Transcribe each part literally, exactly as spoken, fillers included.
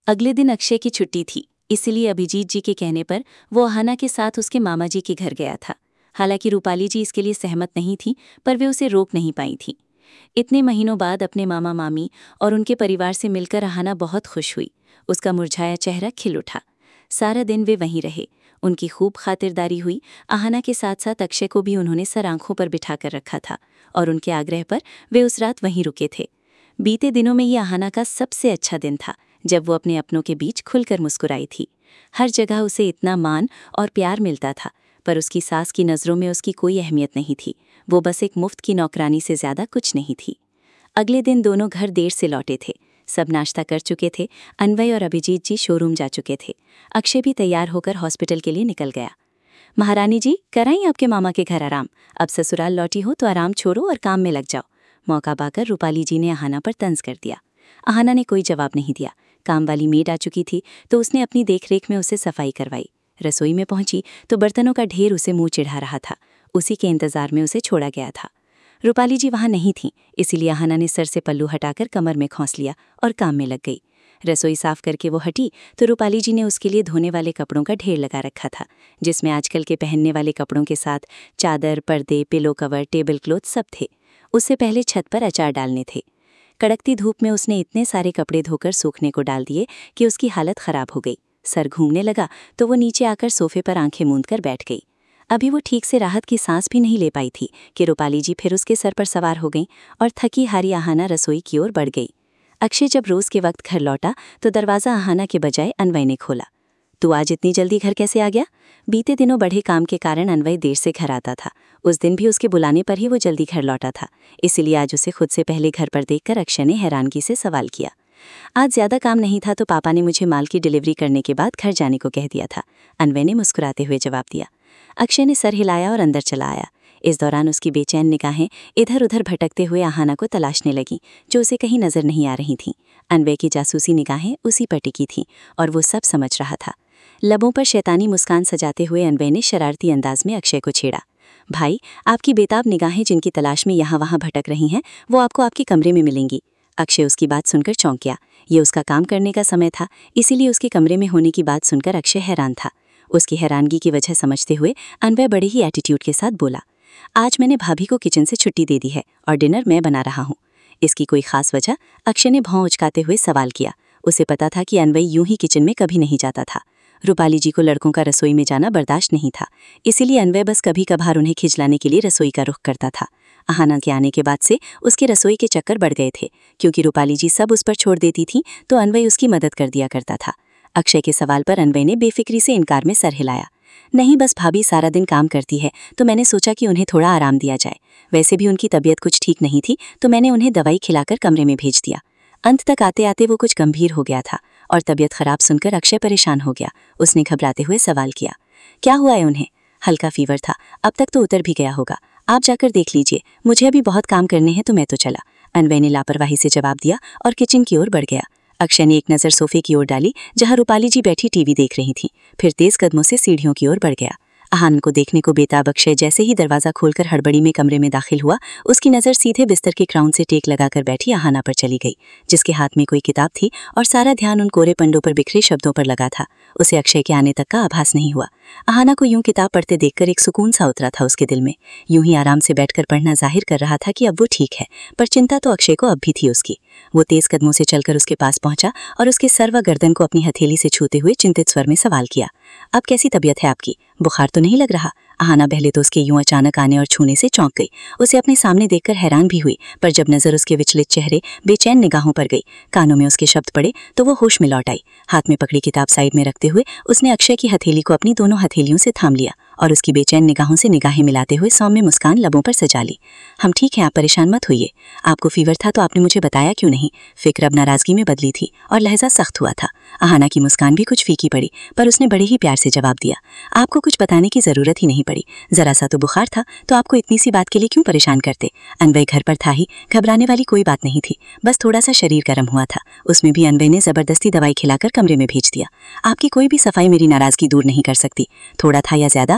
अगले दिन अक्षय की छुट्टी थी, इसलिए अभिजीत जी के कहने पर वो अहाना के साथ उसके मामा जी के घर गया था। हालांकि रूपाली जी इसके लिए सहमत नहीं थी, पर वे उसे रोक नहीं पाई थी। इतने महीनों बाद अपने मामा मामी और उनके परिवार से मिलकर अहाना बहुत खुश हुई। उसका मुरझाया चेहरा खिल उठा। सारा दिन वे वहीं रहे। उनकी खूब खातिरदारी हुई। अहाना के साथ साथ अक्षय को भी उन्होंने सर आंखों पर बिठा कर रखा था और उनके आग्रह पर वे उस रात वहीं रुके थे। बीते दिनों में ये अहाना का सबसे अच्छा दिन था, जब वो अपने अपनों के बीच खुलकर मुस्कुराई थी। हर जगह उसे इतना मान और प्यार मिलता था, पर उसकी सास की नज़रों में उसकी कोई अहमियत नहीं थी। वो बस एक मुफ्त की नौकरानी से ज़्यादा कुछ नहीं थी। अगले दिन दोनों घर देर से लौटे थे। सब नाश्ता कर चुके थे। अन्वय और अभिजीत जी शोरूम जा चुके थे। अक्षय भी तैयार होकर हॉस्पिटल के लिए निकल गया। महारानी जी, कराई आपके मामा के घर आराम। अब ससुराल लौटी हो तो आराम छोड़ो और काम में लग जाओ। मौका पाकर रूपाली जी ने अहाना पर तंज कर दिया। अहाना ने कोई जवाब नहीं दिया। काम वाली मेड आ चुकी थी तो उसने अपनी देखरेख में उसे सफाई करवाई। रसोई में पहुंची तो बर्तनों का ढेर उसे मुंह चिढ़ा रहा था। उसी के इंतजार में उसे छोड़ा गया था। रूपाली जी वहां नहीं थीं, इसीलिए अहाना ने सर से पल्लू हटाकर कमर में खौंस लिया और काम में लग गई। रसोई साफ करके वो हटी तो रूपाली जी ने उसके लिए धोने वाले कपड़ों का ढेर लगा रखा था, जिसमें आजकल के पहनने वाले कपड़ों के साथ चादर, पर्दे, पिलो कवर, टेबल क्लॉथ सब थे। उससे पहले छत पर अचार डालने थे। कड़कती धूप में उसने इतने सारे कपड़े धोकर सूखने को डाल दिए कि उसकी हालत खराब हो गई। सर घूमने लगा तो वो नीचे आकर सोफे पर आंखें मूंद कर बैठ गई। अभी वो ठीक से राहत की सांस भी नहीं ले पाई थी कि रूपाली जी फिर उसके सर पर सवार हो गईं और थकी हारी अहाना रसोई की ओर बढ़ गई। अक्षय जब रोज के वक्त घर लौटा तो दरवाज़ा अहाना के बजाय अन्वय ने खोला। तू आज इतनी जल्दी घर कैसे आ गया? बीते दिनों बढ़े काम के कारण अन्वय देर से घर आता था। उस दिन भी उसके बुलाने पर ही वो जल्दी घर लौटा था, इसीलिए आज उसे खुद से पहले घर पर देखकर अक्षय ने हैरानगी से सवाल किया। आज ज्यादा काम नहीं था तो पापा ने मुझे माल की डिलीवरी करने के बाद घर जाने को कह दिया था, अन्वय ने मुस्कुराते हुए जवाब दिया। अक्षय ने सर हिलाया और अंदर चला आया। इस दौरान उसकी बेचैन निगाहें इधर उधर भटकते हुए अहाना को तलाशने लगीं, जो उसे कहीं नजर नहीं आ रही थीं। अन्वय की जासूसी निगाहें उसी पर टिकी थीं और वो सब समझ रहा था। लबों पर शैतानी मुस्कान सजाते हुए अन्वय ने शरारती अंदाज में अक्षय को छेड़ा। भाई, आपकी बेताब निगाहें जिनकी तलाश में यहाँ वहाँ भटक रही हैं, वो आपको आपके कमरे में मिलेंगी। अक्षय उसकी बात सुनकर चौंक गया। ये उसका काम करने का समय था, इसीलिए उसके कमरे में होने की बात सुनकर अक्षय हैरान था। उसकी हैरानगी की वजह समझते हुए अन्वय बड़े ही एटीट्यूड के साथ बोला, आज मैंने भाभी को किचन से छुट्टी दे दी है और डिनर मैं बना रहा हूँ। इसकी कोई खास वजह? अक्षय ने भौं उचकाते हुए सवाल किया। उसे पता था कि अन्वय यूं ही किचन में कभी नहीं जाता था। रूपाली जी को लड़कों का रसोई में जाना बर्दाश्त नहीं था, इसीलिए अन्वय बस कभी कभार उन्हें खिजलाने के लिए रसोई का रुख करता था। अहाना के आने के बाद से उसके रसोई के चक्कर बढ़ गए थे, क्योंकि रूपाली जी सब उस पर छोड़ देती थी तो अन्वय उसकी मदद कर दिया करता था। अक्षय के सवाल पर अन्वय ने बेफिक्री से इनकार में सर हिलाया। नहीं, बस भाभी सारा दिन काम करती है तो मैंने सोचा कि उन्हें थोड़ा आराम दिया जाए। वैसे भी उनकी तबीयत कुछ ठीक नहीं थी तो मैंने उन्हें दवाई खिलाकर कमरे में भेज दिया। अंत तक आते आते वो कुछ गंभीर हो गया था और तबीयत खराब सुनकर अक्षय परेशान हो गया। उसने घबराते हुए सवाल किया, क्या हुआ है उन्हें? हल्का फीवर था, अब तक तो उतर भी गया होगा। आप जाकर देख लीजिए, मुझे अभी बहुत काम करने हैं तो मैं तो चला। अन्वय ने लापरवाही से जवाब दिया और किचन की ओर बढ़ गया। अक्षय ने एक नज़र सोफे की ओर डाली जहां रूपाली जी बैठी टीवी देख रही थी, फिर तेज कदमों से सीढ़ियों की ओर बढ़ गया। अहाना को देखने को बेताब अक्षय जैसे ही दरवाज़ा खोलकर हड़बड़ी में कमरे में दाखिल हुआ, उसकी नज़र सीधे बिस्तर के क्राउन से टेक लगाकर बैठी अहाना पर चली गई, जिसके हाथ में कोई किताब थी और सारा ध्यान उन कोरे पन्नों पर बिखरे शब्दों पर लगा था। उसे अक्षय के आने तक का आभास नहीं हुआ। अहाना को यूं किताब पढ़ते देखकर एक सुकून सा उतरा था उसके दिल में। यूं ही आराम से बैठकर पढ़ना जाहिर कर रहा था कि अब वो ठीक है, पर चिंता तो अक्षय को अब भी थी उसकी। वो तेज कदमों से चलकर उसके पास पहुंचा और उसके सर व गर्दन को अपनी हथेली से छूते हुए चिंतित स्वर में सवाल किया, अब कैसी तबीयत है आपकी? बुखार तो नहीं लग रहा? अहाना पहले तो उसके यूं अचानक आने और छूने से चौंक गई। उसे अपने सामने देखकर हैरान भी हुई, पर जब नजर उसके विचलित चेहरे, बेचैन निगाहों पर गई, कानों में उसके शब्द पड़े तो वो होश में लौट आई। हाथ में पकड़ी किताब साइड में रखते हुए उसने अक्षय की हथेली को अपनी दोनों हथेलियों से थाम लिया और उसकी बेचैन निगाहों से निगाहें मिलाते हुए सौम्य मुस्कान लबों पर सजा ली। हम ठीक हैं, आप परेशान मत होइए। आपको फीवर था तो आपने मुझे बताया क्यों नहीं? फिक्र अब नाराजगी में बदली थी और लहजा सख्त हुआ था। अहाना की मुस्कान भी कुछ फीकी पड़ी, पर उसने बड़े ही प्यार से जवाब दिया, आपको कुछ बताने की जरूरत ही नहीं पड़ी। जरा सा तो बुखार था तो आपको इतनी सी बात के लिए क्यों परेशान करते? अन्वय घर पर था ही, घबराने वाली कोई बात नहीं थी, बस थोड़ा सा शरीर गर्म हुआ था। उसमें भी अन्वय ने जबरदस्ती दवाई खिलाकर कमरे में भेज दिया। आपकी कोई भी सफाई मेरी नाराजगी दूर नहीं कर सकती। थोड़ा था या ज्यादा,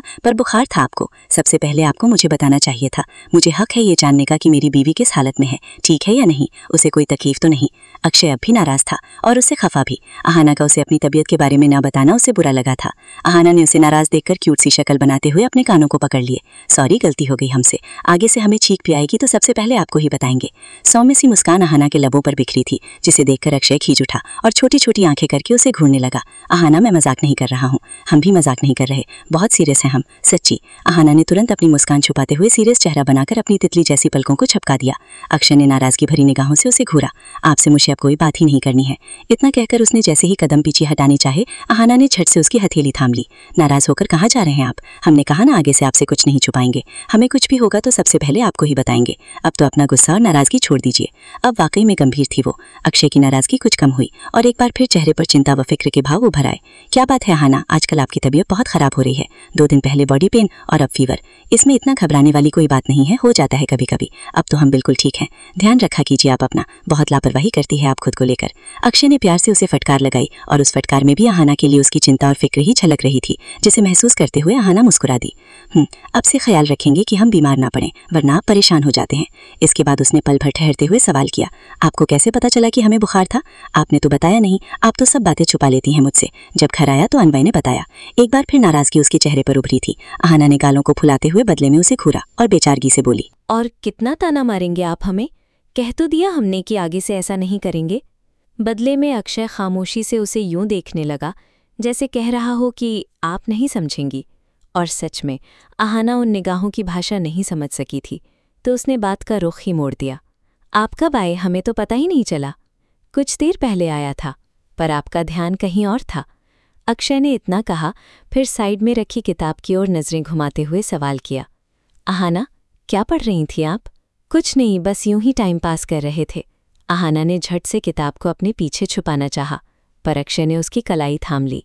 पर बुखार था आपको। सबसे पहले आपको मुझे बताना चाहिए था। मुझे हक है ये जानने का कि मेरी बीवी किस हालत में है, ठीक है या नहीं, उसे कोई तकलीफ तो नहीं। अक्षय अब भी नाराज था और उससे खफा भी। अहाना का उसे अपनी तबीयत के बारे में ना बताना उसे बुरा लगा था। अहाना ने उसे नाराज देखकर क्यूट सी शक्ल बनाते हुए अपने कानों को पकड़ लिए। सॉरी, गलती हो गई हमसे, आगे से हमें छींक भी आएगी तो सबसे पहले आपको ही बताएंगे। सौम्य सी मुस्कान अहाना के लबों पर बिखरी थी, जिसे देखकर अक्षय खींच उठा और छोटी छोटी आंखें करके उसे घूरने लगा। अहाना, मैं मजाक नहीं कर रहा हूँ, हम भी मजाक नहीं कर रहे, बहुत सीरियस हैं हम, सच्ची। अहाना ने तुरंत अपनी मुस्कान छुपाते हुए सीरियस चेहरा बनाकर अपनी तितली जैसी पलकों को झपका दिया। अक्षय ने नाराजगी भरी निगाहों से उसे घूरा। आपसे मुझे अब कोई बात ही नहीं करनी है। इतना कहकर उसने जैसे ही कदम पीछे हटाने चाहे, अहाना ने झट से उसकी हथेली थाम ली। नाराज होकर कहाँ जा रहे हैं आप? हमने कहा ना आगे से आपसे कुछ नहीं छुपाएंगे, हमें कुछ भी होगा तो सबसे पहले आपको ही बताएंगे। अब तो अपना गुस्सा और नाराजगी छोड़ दीजिए। अब वाकई में गंभीर थी वो। अक्षय की नाराजगी कुछ कम हुई और एक बार फिर चेहरे पर चिंता व फिक्र के भाव उभर आए। क्या बात है अहाना, आजकल आपकी तबीयत बहुत खराब हो रही है। दो दिन पहले बॉडी पेन और अब फीवर। इसमें इतना घबराने वाली कोई बात नहीं है, हो जाता है कभी कभी। अब तो हम बिल्कुल ठीक हैं। ध्यान रखा कीजिए आप अपना, बहुत लापरवाही करती है आप खुद को लेकर। अक्षय ने प्यार से उसे फटकार लगाई और उस फटकार में भी अहाना के लिए उसकी चिंता और फिक्र ही झलक रही थी, जिसे महसूस करते हुए अहाना मुस्कुरा दी। हम्म अब से ख्याल रखेंगे कि हम बीमार ना पड़ें, वरना आप परेशान हो जाते हैं। इसके बाद उसने पल भर ठहरते हुए सवाल किया, आपको कैसे पता चला कि हमें बुखार था? आपने तो बताया नहीं, आप तो सब बातें छुपा लेती हैं मुझसे। जब घर आया तो अनवय ने बताया। एक बार फिर नाराजगी उसके चेहरे पर उभरी थी। अहाना ने गालों को फुलाते हुए बदले में उसे घूरा और बेचारगी से बोली, और कितना ताना मारेंगे आप हमें? कह तो दिया हमने कि आगे से ऐसा नहीं करेंगे। बदले में अक्षय खामोशी से उसे यूं देखने लगा जैसे कह रहा हो कि आप नहीं समझेंगी। और सच में अहाना उन निगाहों की भाषा नहीं समझ सकी थी, तो उसने बात का रुख ही मोड़ दिया। आप कब आए, हमें तो पता ही नहीं चला। कुछ देर पहले आया था, पर आपका ध्यान कहीं और था। अक्षय ने इतना कहा, फिर साइड में रखी किताब की ओर नजरें घुमाते हुए सवाल किया, अहाना क्या पढ़ रही थी आप? कुछ नहीं, बस यूं ही टाइम पास कर रहे थे। अहाना ने झट से किताब को अपने पीछे छुपाना चाहा, पर अक्षय ने उसकी कलाई थाम ली।